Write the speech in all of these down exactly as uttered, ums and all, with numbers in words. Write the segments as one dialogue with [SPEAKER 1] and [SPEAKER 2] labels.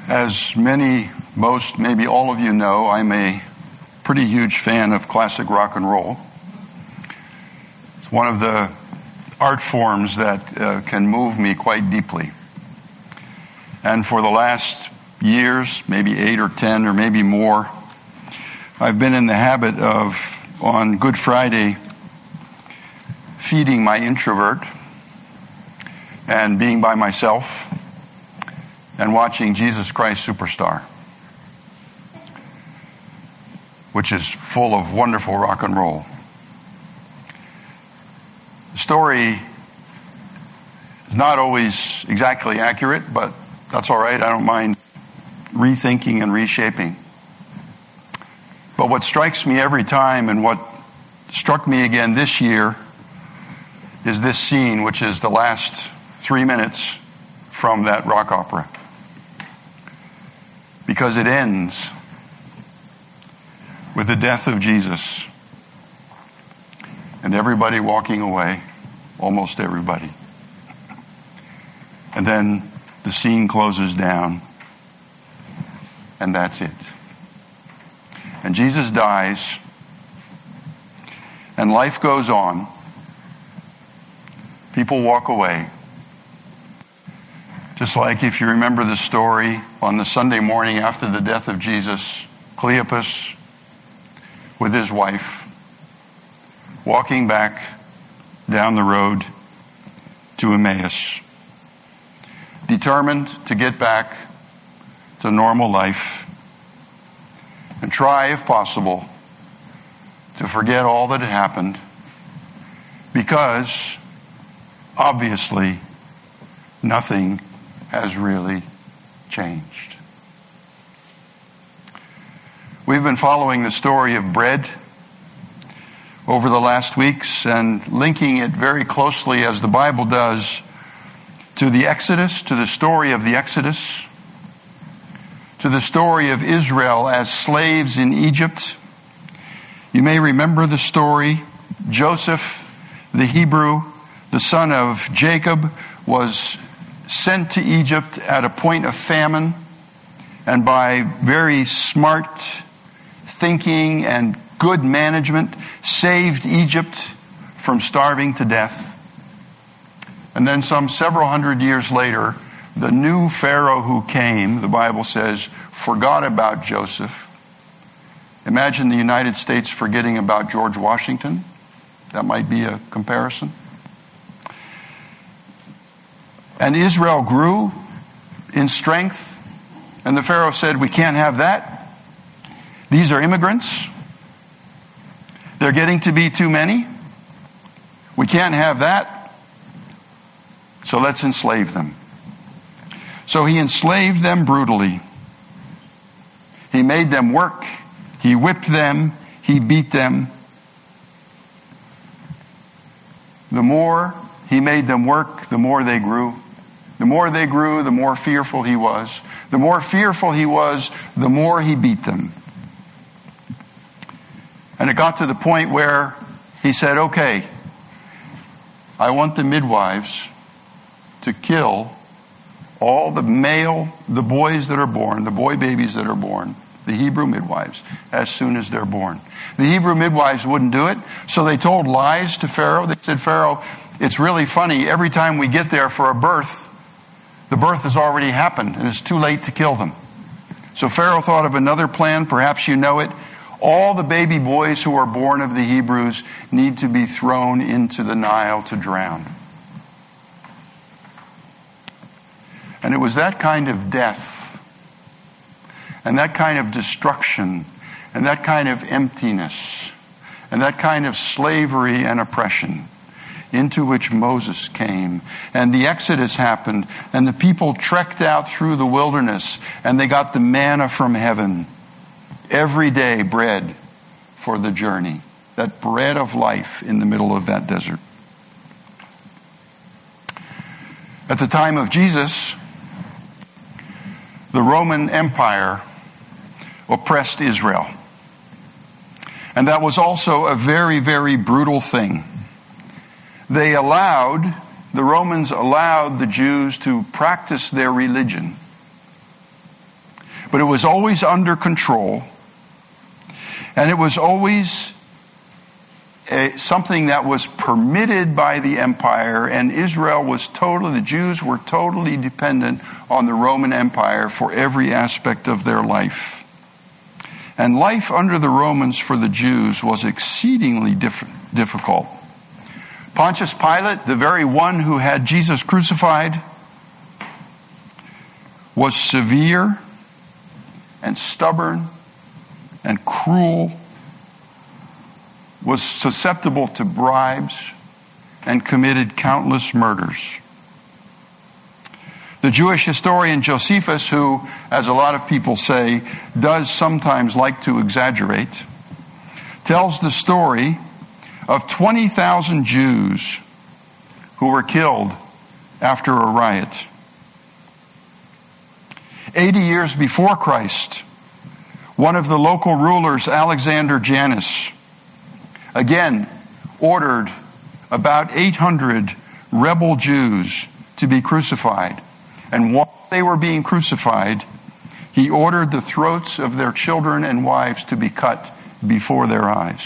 [SPEAKER 1] As many, most, maybe all of you know, I'm a pretty huge fan of classic rock and roll. It's one of the art forms that uh, can move me quite deeply. And for the last years, maybe eight or ten or maybe more, I've been in the habit of, on Good Friday, feeding my introvert and being by myself and watching Jesus Christ Superstar, which is full of wonderful rock and roll. The story is not always exactly accurate, but that's all right. I don't mind rethinking and reshaping. But what strikes me every time, and what struck me again this year, is this scene, which is the last three minutes from that rock opera. Because it ends with the death of Jesus and everybody walking away, almost everybody. And then the scene closes down, and that's it. And Jesus dies, and life goes on. People walk away. Just like if you remember the story on the Sunday morning after the death of Jesus, Cleopas with his wife walking back down the road to Emmaus, determined to get back to normal life and try, if possible, to forget all that had happened, because obviously nothing has really changed. We've been following the story of bread over the last weeks and linking it very closely, as the Bible does, to the Exodus, to the story of the Exodus, to the story of Israel as slaves in Egypt. You may remember the story. Joseph, the Hebrew, the son of Jacob, was sent to Egypt at a point of famine, and by very smart thinking and good management, saved Egypt from starving to death. And then some several hundred years later, the new Pharaoh who came, the Bible says, forgot about Joseph. Imagine the United States forgetting about George Washington. That might be a comparison. And Israel grew in strength, and the Pharaoh said, we can't have that. These are immigrants. They're getting to be too many. We can't have that. So let's enslave them. So he enslaved them brutally. He made them work. He whipped them. He beat them. The more he made them work, the more they grew. The more they grew, the more fearful he was. The more fearful he was, the more he beat them. And it got to the point where he said, okay, I want the midwives to kill all the male, the boys that are born, the boy babies that are born, the Hebrew midwives, as soon as they're born. The Hebrew midwives wouldn't do it, so they told lies to Pharaoh. They said, Pharaoh, it's really funny, every time we get there for a birth, the birth has already happened, and it's too late to kill them. So Pharaoh thought of another plan, perhaps you know it. All the baby boys who are born of the Hebrews need to be thrown into the Nile to drown. And it was that kind of death, and that kind of destruction, and that kind of emptiness, and that kind of slavery and oppression into which Moses came. And the Exodus happened, and the people trekked out through the wilderness, and they got the manna from heaven. Every day bread for the journey. That bread of life in the middle of that desert. At the time of Jesus, the Roman Empire oppressed Israel. And that was also a very, very brutal thing. They allowed, the Romans allowed the Jews to practice their religion. but it was always under control. And it was always a, something that was permitted by the empire, and Israel was totally, the Jews were totally dependent on the Roman Empire for every aspect of their life. And life under the Romans for the Jews was exceedingly diff- difficult. Pontius Pilate, the very one who had Jesus crucified, was severe and stubborn and cruel, was susceptible to bribes, and committed countless murders. The Jewish historian Josephus, who, as a lot of people say, does sometimes like to exaggerate, tells the story of twenty thousand Jews who were killed after a riot. Eighty years before Christ, one of the local rulers, Alexander Janus, again ordered about eight hundred rebel Jews to be crucified. And while they were being crucified, he ordered the throats of their children and wives to be cut before their eyes.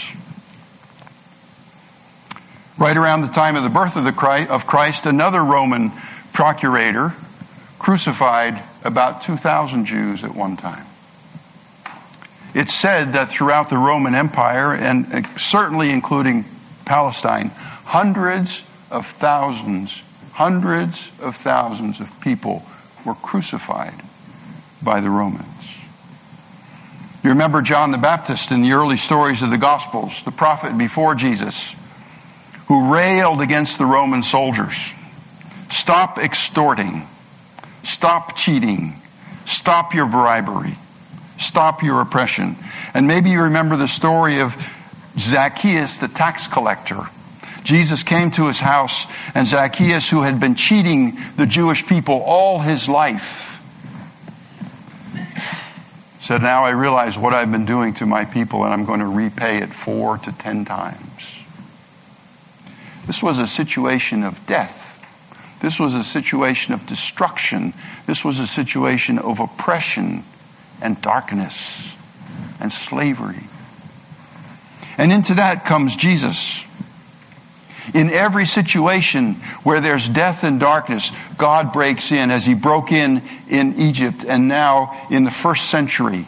[SPEAKER 1] Right around the time of the birth of, the Christ, of Christ, another Roman procurator crucified about two thousand Jews at one time. It's said that throughout the Roman Empire, and certainly including Palestine, hundreds of thousands, hundreds of thousands of people were crucified by the Romans. You remember John the Baptist in the early stories of the Gospels, the prophet before Jesus, who railed against the Roman soldiers. Stop extorting. Stop cheating. Stop your bribery. Stop your oppression. And maybe you remember the story of Zacchaeus, the tax collector. Jesus came to his house, and Zacchaeus, who had been cheating the Jewish people all his life, said, now I realize what I've been doing to my people, and I'm going to repay it four to ten times. This was a situation of death. This was a situation of destruction. This was a situation of oppression and darkness and slavery. And into that comes Jesus. In every situation where there's death and darkness, God breaks in, as he broke in in Egypt and now in the first century.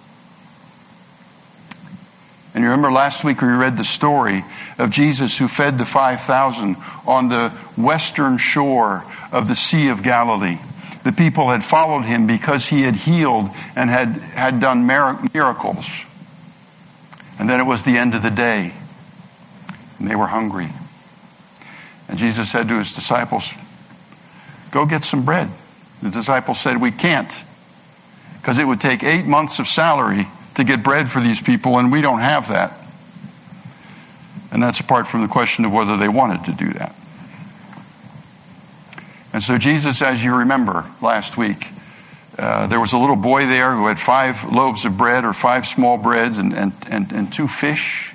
[SPEAKER 1] And you remember last week we read the story of Jesus who fed the five thousand on the western shore of the Sea of Galilee. The people had followed him because he had healed and had, had done miracles. And then it was the end of the day, and they were hungry. And Jesus said to his disciples, go get some bread. The disciples said, we can't, because it would take eight months of salary to get bread for these people, and we don't have that. And that's apart from the question of whether they wanted to do that. And so Jesus, as you remember last week, uh, there was a little boy there who had five loaves of bread, or five small breads, and, and, and, and two fish.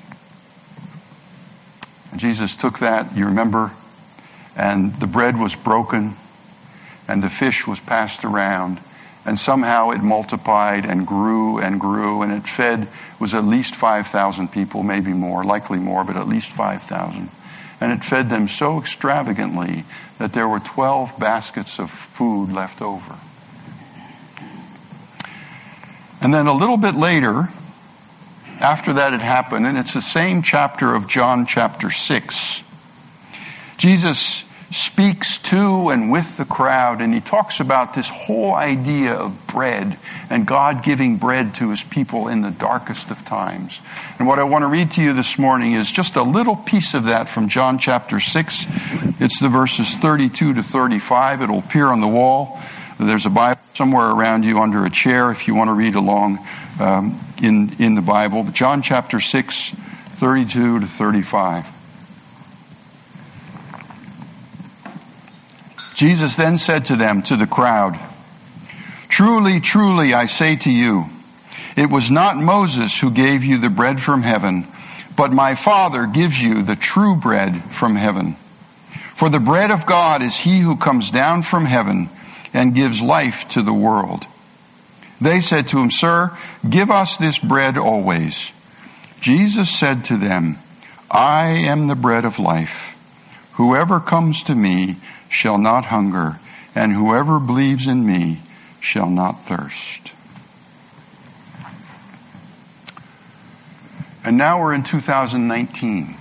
[SPEAKER 1] And Jesus took that, you remember, and the bread was broken, and the fish was passed around, and somehow it multiplied and grew and grew, and it fed, was at least five thousand people, maybe more, likely more, but at least five thousand. And it fed them so extravagantly that there were twelve baskets of food left over. And then a little bit later, after that had happened, and it's the same chapter of John chapter six, Jesus speaks to and with the crowd, and he talks about this whole idea of bread and God giving bread to his people in the darkest of times. And what I want to read to you this morning is just a little piece of that from John chapter six. It's the verses thirty-two to thirty-five. It'll appear on the wall. There's a Bible somewhere around you under a chair if you want to read along um, in, in the Bible. John chapter six, thirty-two to thirty-five. Jesus then said to them, to the crowd, truly, truly, I say to you, it was not Moses who gave you the bread from heaven, but my Father gives you the true bread from heaven. For the bread of God is he who comes down from heaven and gives life to the world. They said to him, Sir, give us this bread always. Jesus said to them, I am the bread of life. Whoever comes to me shall not hunger, and whoever believes in me shall not thirst. And now we're in two thousand nineteen.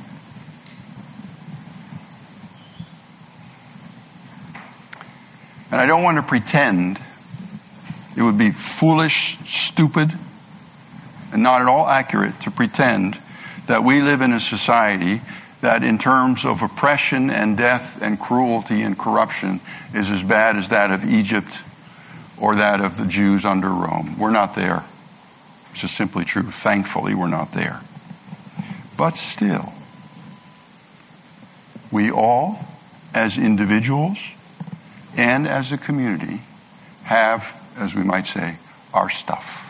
[SPEAKER 1] And I don't want to pretend. It would be foolish, stupid, and not at all accurate to pretend that we live in a society that in terms of oppression and death and cruelty and corruption is as bad as that of Egypt or that of the Jews under Rome. We're not there. It's just simply true. Thankfully, we're not there. But still, we all, as individuals and as a community, have, as we might say, our stuff.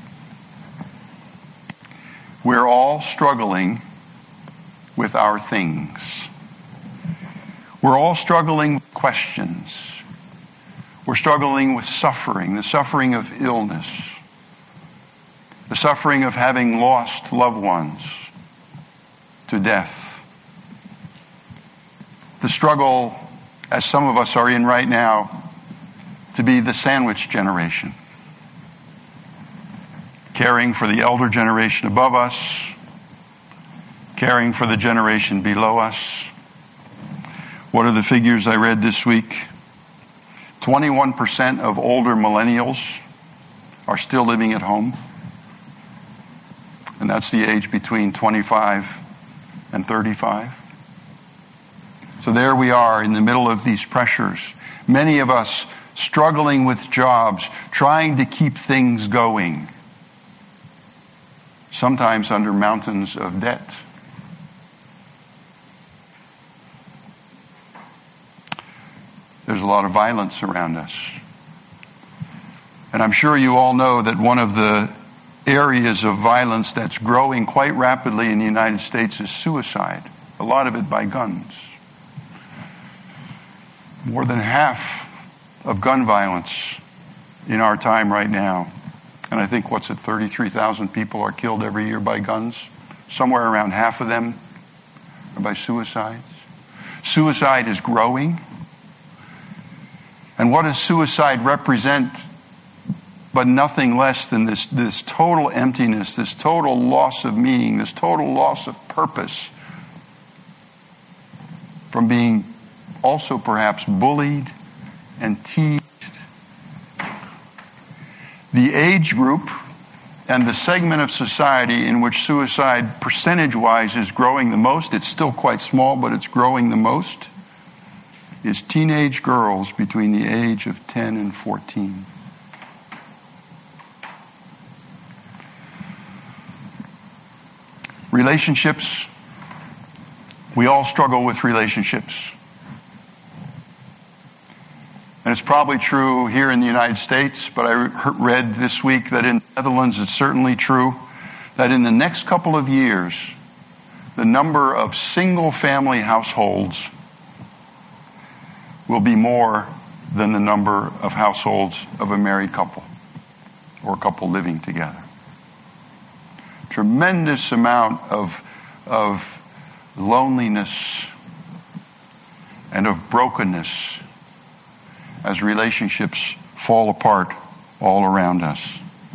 [SPEAKER 1] We're all struggling with our things. We're all struggling with questions. We're struggling with suffering, the suffering of illness, the suffering of having lost loved ones to death, the struggle, as some of us are in right now, to be the sandwich generation, caring for the elder generation above us, caring for the generation below us. What are the figures I read this week? twenty-one percent of older millennials are still living at home. And that's the age between twenty-five and thirty-five. So there we are in the middle of these pressures. Many of us struggling with jobs, trying to keep things going. Sometimes under mountains of debt. There's a lot of violence around us. And I'm sure you all know that one of the areas of violence that's growing quite rapidly in the United States is suicide. A lot of it by guns. More than half of gun violence in our time right now. And I think, what's it, thirty-three thousand people are killed every year by guns. Somewhere around half of them are by suicides. Suicide is growing. And what does suicide represent but nothing less than this, this total emptiness, this total loss of meaning, this total loss of purpose from being also perhaps bullied and teased. The age group and the segment of society in which suicide percentage-wise is growing the most, it's still quite small, but it's growing the most, is teenage girls between the age of ten and fourteen. Relationships. We all struggle with relationships. And it's probably true here in the United States, but I read this week that in the Netherlands it's certainly true that in the next couple of years, the number of single-family households will be more than the number of households of a married couple or a couple living together. Tremendous amount of, of loneliness and of brokenness as relationships fall apart all around us.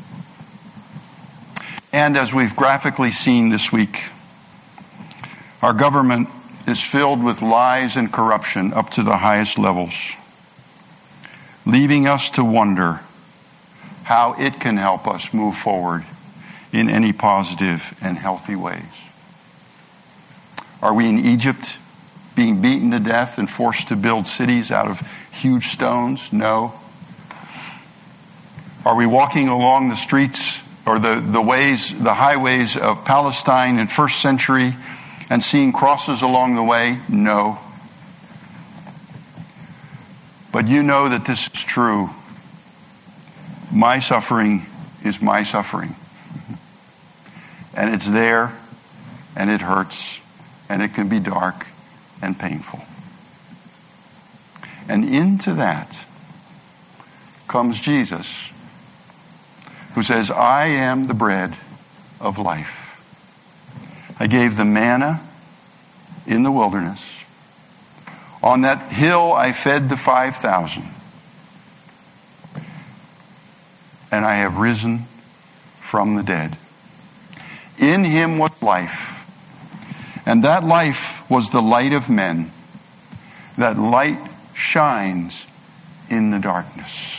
[SPEAKER 1] And as we've graphically seen this week, our government is filled with lies and corruption up to the highest levels, leaving us to wonder how it can help us move forward in any positive and healthy ways. Are we in Egypt being beaten to death and forced to build cities out of huge stones? No. Are we walking along the streets or the, the ways, the highways of Palestine in first century and seeing crosses along the way? No. But you know that this is true. My suffering is my suffering. And it's there, and it hurts, and it can be dark and painful. And into that comes Jesus, who says, I am the bread of life. I gave the manna in the wilderness. On that hill I fed the five thousand. And I have risen from the dead. In him was life. And that life was the light of men. That light shines in the darkness.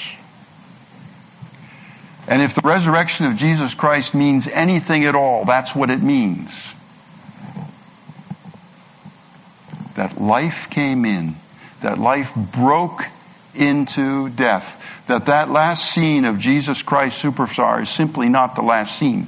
[SPEAKER 1] And if the resurrection of Jesus Christ means anything at all, that's what it means. That life came in. That life broke into death. That that last scene of Jesus Christ Superstar is simply not the last scene.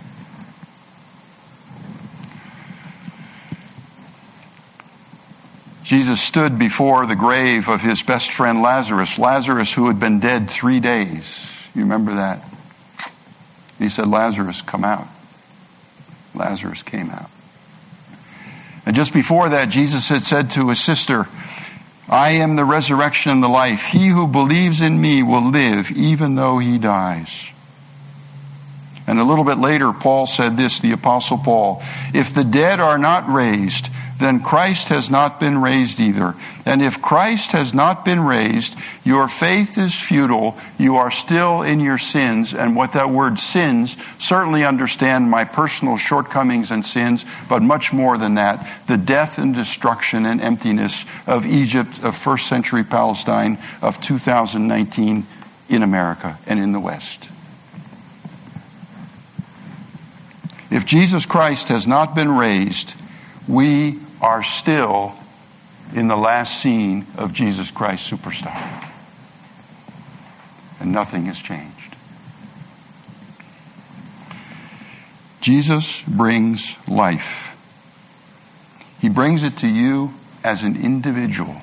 [SPEAKER 1] Jesus stood before the grave of his best friend Lazarus. Lazarus, who had been dead three days. You remember that? He said, Lazarus, come out. Lazarus came out. And just before that, Jesus had said to his sister, I am the resurrection and the life. He who believes in me will live even though he dies. And a little bit later, Paul said this, the Apostle Paul, if the dead are not raised, then Christ has not been raised either. And if Christ has not been raised, your faith is futile. You are still in your sins. And what that word sins, certainly understand my personal shortcomings and sins, but much more than that, the death and destruction and emptiness of Egypt, of first century Palestine, of two thousand nineteen in America and in the West. If Jesus Christ has not been raised, we are still in the last scene of Jesus Christ Superstar. And nothing has changed. Jesus brings life. He brings it to you as an individual.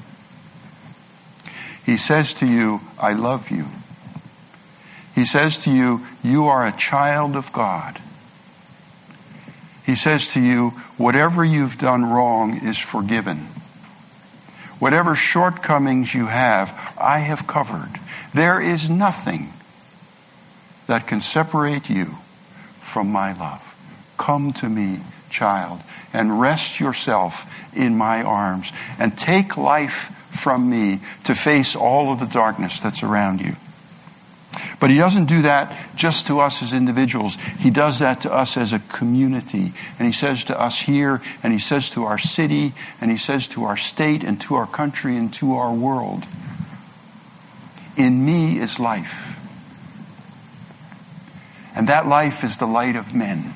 [SPEAKER 1] He says to you, I love you. He says to you, you are a child of God. He says to you, whatever you've done wrong is forgiven. Whatever shortcomings you have, I have covered. There is nothing that can separate you from my love. Come to me, child, and rest yourself in my arms, and take life from me to face all of the darkness that's around you. But he doesn't do that just to us as individuals. He does that to us as a community. And he says to us here, and he says to our city, and he says to our state, and to our country, and to our world. In me is life. And that life is the light of men.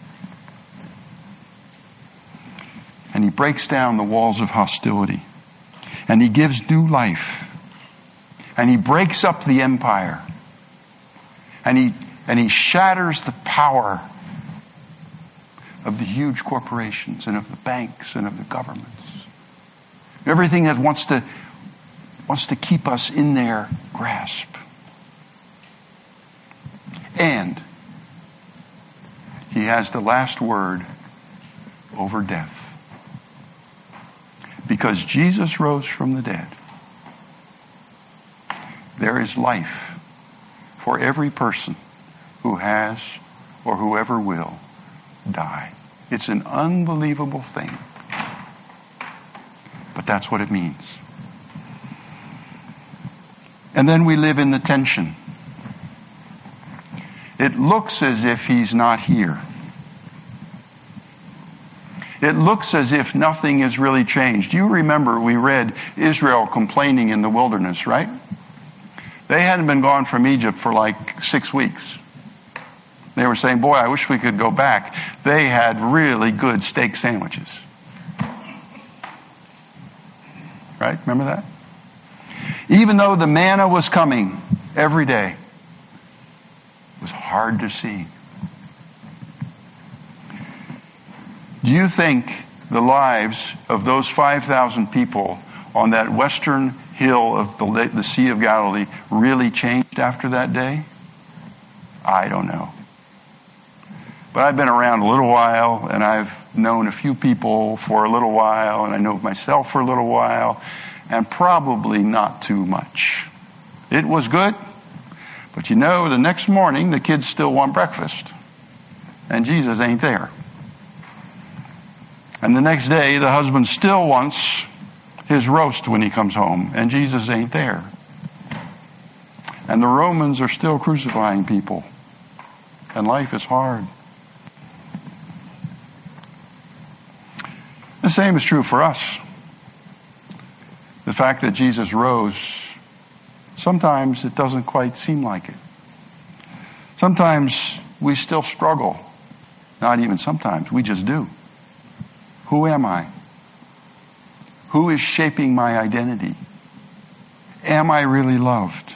[SPEAKER 1] And he breaks down the walls of hostility. And he gives new life. And he breaks up the empire. And he, and he shatters the power of the huge corporations and of the banks and of the governments. Everything that wants to, wants to keep us in their grasp. And he has the last word over death. Because Jesus rose from the dead, there is life for every person who has or whoever will die. It's an unbelievable thing. But that's what it means. And then we live in the tension. It looks as if he's not here. It looks as if nothing has really changed. You remember we read Israel complaining in the wilderness, right? They hadn't been gone from Egypt for like six weeks. They were saying, boy, I wish we could go back. They had really good steak sandwiches. Right? Remember that? Even though the manna was coming every day, it was hard to see. Do you think the lives of those five thousand people on that western hill of the, the Sea of Galilee really changed after that day? I don't know. But I've been around a little while, and I've known a few people for a little while, and I know myself for a little while, and probably not too much. It was good, But you know, the next morning, the kids still want breakfast. And Jesus ain't there. And the next day, the husband still wants his roast when he comes home. And Jesus ain't there. And the Romans are still crucifying people. And life is hard. The same is true for us. The fact that Jesus rose, sometimes it doesn't quite seem like it. Sometimes we still struggle. Not even sometimes, we just do. Who am I? Who is shaping my identity? Am I really loved?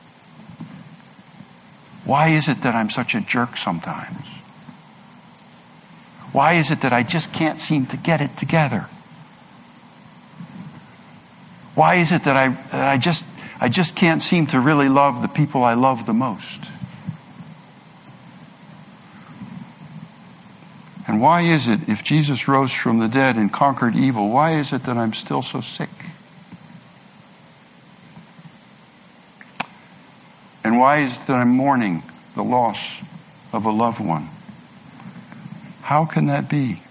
[SPEAKER 1] Why is it that I'm such a jerk sometimes? Why is it that I just can't seem to get it together? Why is it that I that I just I just can't seem to really love the people I love the most? And why is it, if Jesus rose from the dead and conquered evil, why is it that I'm still so sick? And why is it that I'm mourning the loss of a loved one? How can that be?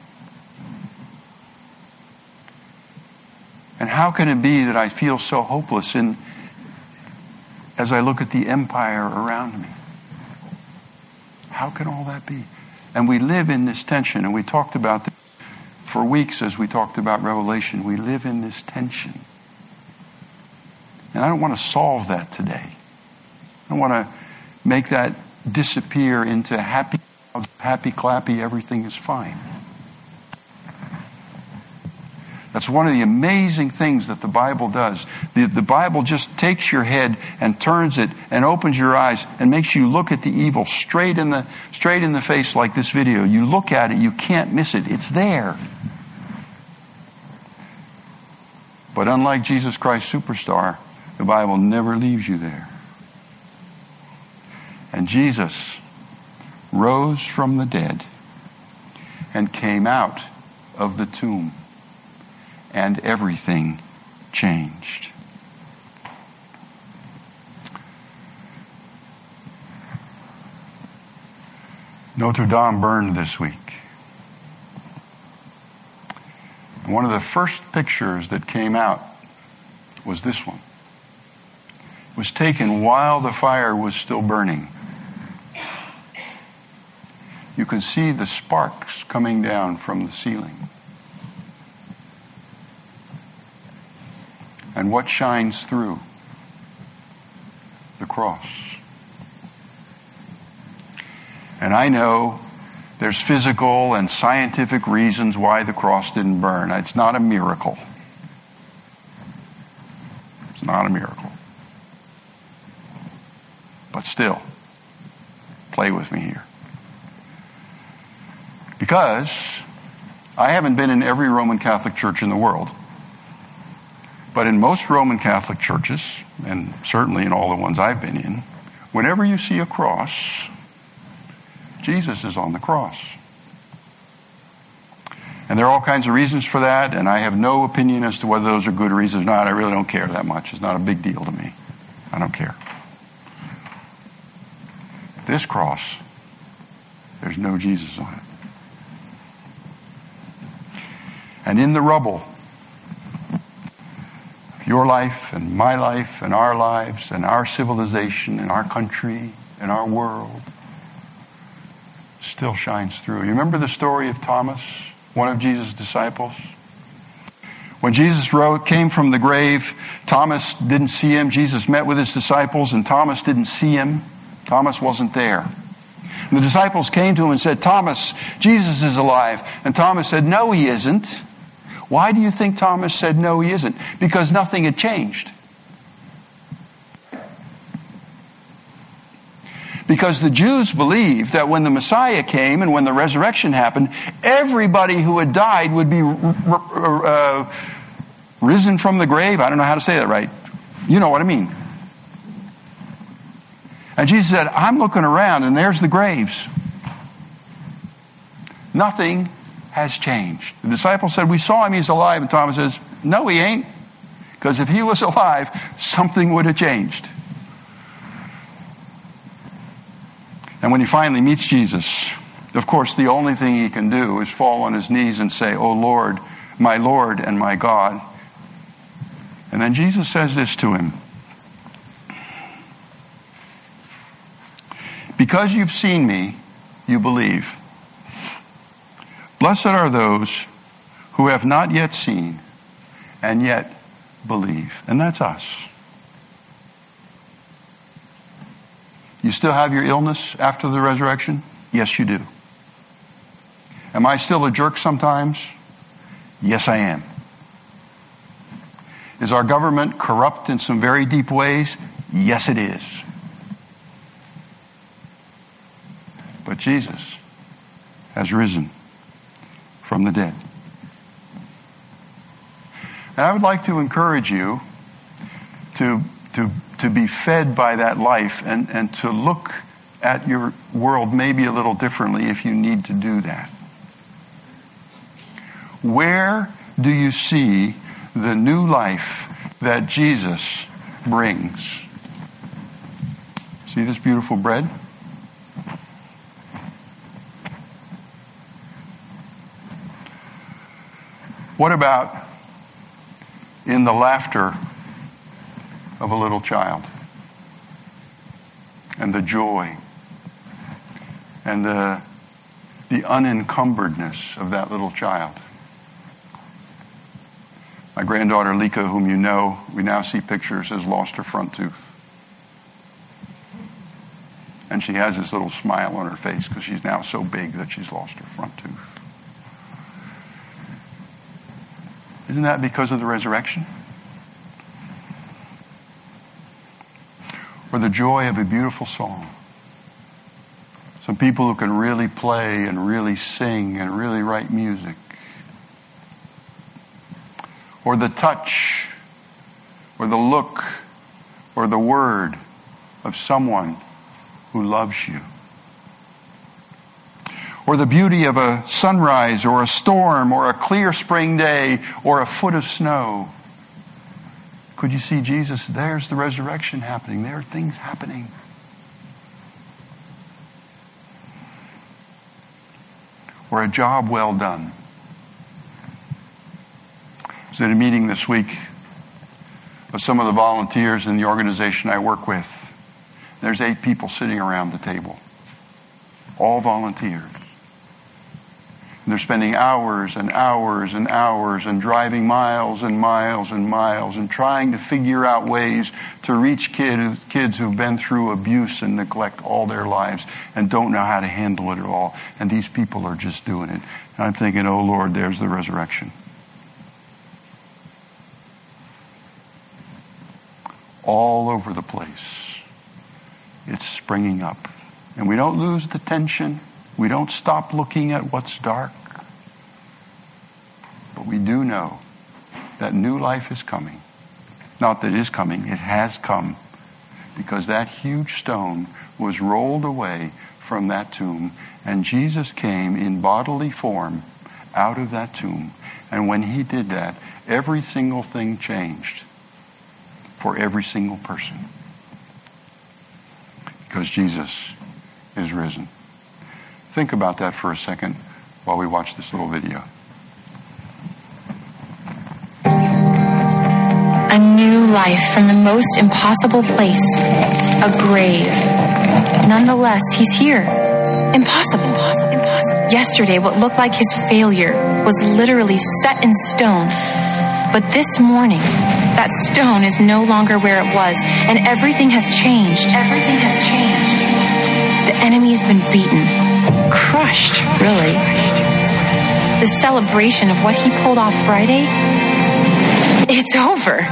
[SPEAKER 1] And how can it be that I feel so hopeless in, as I look at the empire around me? How can all that be? And we live in this tension, and we talked about this for weeks as we talked about Revelation. We live in this tension. And I don't want to solve that today. I don't want to make that disappear into happy, happy, clappy, everything is fine. That's one of the amazing things that the Bible does. The, the Bible just takes your head and turns it and opens your eyes and makes you look at the evil straight in the straight in the face, like this video. You look at it, you can't miss it. It's there. But unlike Jesus Christ Superstar, the Bible never leaves you there. And Jesus rose from the dead and came out of the tomb. And everything changed. Notre Dame burned this week. One of the first pictures that came out was this one. It was taken while the fire was still burning. You can see the sparks coming down from the ceiling. And what shines through? The cross. And I know there's physical and scientific reasons why the cross didn't burn. It's not a miracle. It's not a miracle. But still, play with me here. Because I haven't been in every Roman Catholic church in the world. But in most Roman Catholic churches, and certainly in all the ones I've been in, whenever you see a cross, Jesus is on the cross. And there are all kinds of reasons for that, and I have no opinion as to whether those are good reasons or not. I really don't care that much. It's not a big deal to me. I don't care. This cross, there's no Jesus on it. And in the rubble, your life and my life and our lives and our civilization and our country and our world still shines through. You remember the story of Thomas, one of Jesus' disciples? When Jesus rose, came from the grave, Thomas didn't see him. Jesus met with his disciples and Thomas didn't see him. Thomas wasn't there. And the disciples came to him and said, "Thomas, Jesus is alive." And Thomas said, "No, he isn't." Why do you think Thomas said, "No, he isn't"? Because nothing had changed. Because the Jews believed that when the Messiah came and when the resurrection happened, everybody who had died would be uh, risen from the grave. I don't know how to say that right. You know what I mean. And Jesus said, "I'm looking around and there's the graves. Nothing has changed." The disciples said, "We saw him, he's alive." And Thomas says, "No, he ain't. Because if he was alive, something would have changed." And when he finally meets Jesus, of course, the only thing he can do is fall on his knees and say, "Oh Lord, my Lord and my God." And then Jesus says this to him: "Because you've seen me, you believe. Blessed are those who have not yet seen and yet believe." And that's us. You still have your illness after the resurrection? Yes, you do. Am I still a jerk sometimes? Yes, I am. Is our government corrupt in some very deep ways? Yes, it is. But Jesus has risen from the dead. And I would like to encourage you to, to, to be fed by that life and, and to look at your world maybe a little differently if you need to do that. Where do you see the new life that Jesus brings? See this beautiful bread? What about in the laughter of a little child and the joy and the, the unencumberdness of that little child? My granddaughter Lika, whom you know, we now see pictures, has lost her front tooth. And she has this little smile on her face because she's now so big that she's lost her front tooth. Isn't that because of the resurrection? Or the joy of a beautiful song. Some people who can really play and really sing and really write music. Or the touch, or the look, or the word of someone who loves you. Or the beauty of a sunrise, or a storm, or a clear spring day, or a foot of snow. Could you see Jesus? There's the resurrection happening. There are things happening. Or a job well done. I was at a meeting this week with some of the volunteers in the organization I work with. There's eight people sitting around the table. All volunteers. And they're spending hours and hours and hours and driving miles and miles and miles and trying to figure out ways to reach kid, kids who've been through abuse and neglect all their lives and don't know how to handle it at all. And these people are just doing it. And I'm thinking, oh Lord, there's the resurrection. All over the place. It's springing up. And we don't lose the tension. We don't stop looking at what's dark. But we do know that new life is coming. Not that it is coming, it has come. Because that huge stone was rolled away from that tomb. And Jesus came in bodily form out of that tomb. And when he did that, every single thing changed. For every single person. Because Jesus is risen. Think about that for a second while we watch this little video.
[SPEAKER 2] A new life from the most impossible place, a grave. Nonetheless, he's here. Impossible. Impossible. Impossible. Yesterday, what looked like his failure was literally set in stone. But this morning, that stone is no longer where it was, and everything has changed. Everything has changed. The enemy's been beaten, crushed, really. The celebration of what he pulled off Friday, it's over.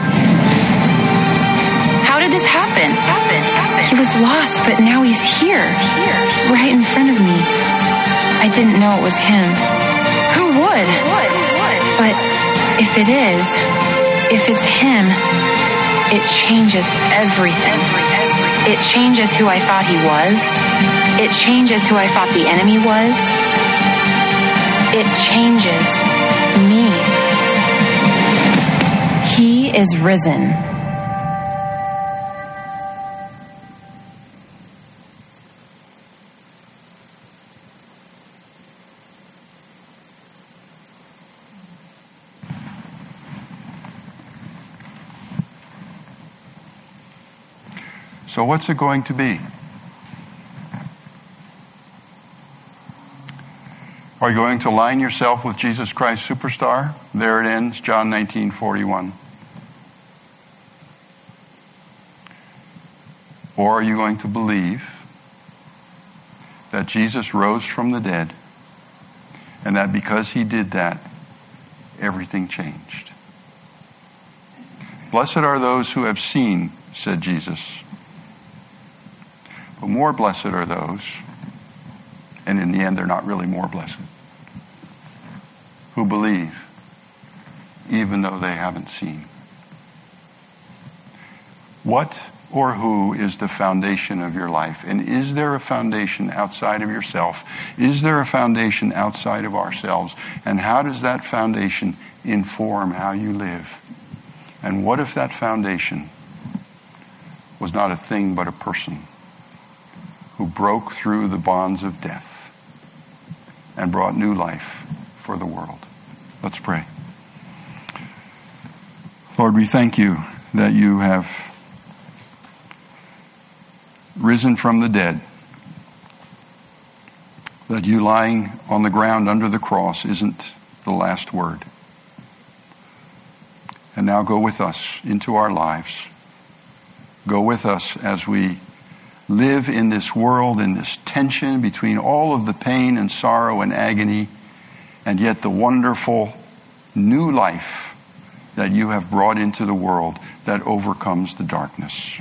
[SPEAKER 2] How did this happen? Happen, happen. He was lost, but now he's here, here, right in front of me. I didn't know it was him. Who would? Who would? But if it is, if it's him, it changes everything. It changes who I thought he was. It changes who I thought the enemy was. It changes me. He is risen.
[SPEAKER 1] So what's it going to be? Are you going to line yourself with Jesus Christ Superstar? There it ends, John nineteen forty-one. Or are you going to believe that Jesus rose from the dead, and that because he did that, everything changed? Blessed are those who have seen, said Jesus. But more blessed are those, and in the end they're not really more blessed, who believe even though they haven't seen. What or who is the foundation of your life? And is there a foundation outside of yourself? Is there a foundation outside of ourselves? And how does that foundation inform how you live? And what if that foundation was not a thing but a person who broke through the bonds of death and brought new life for the world? Let's pray. Lord, we thank you that you have risen from the dead, that you lying on the ground under the cross isn't the last word. And now go with us into our lives. Go with us as we live in this world, in this tension between all of the pain and sorrow and agony, and yet the wonderful new life that you have brought into the world that overcomes the darkness.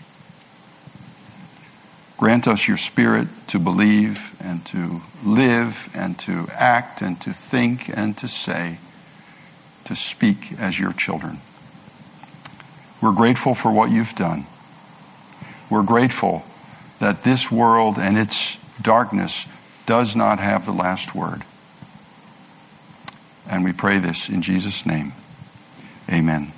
[SPEAKER 1] Grant us your Spirit to believe and to live and to act and to think and to say, to speak as your children. We're grateful for what you've done. We're grateful that this world and its darkness does not have the last word. And we pray this in Jesus' name. Amen.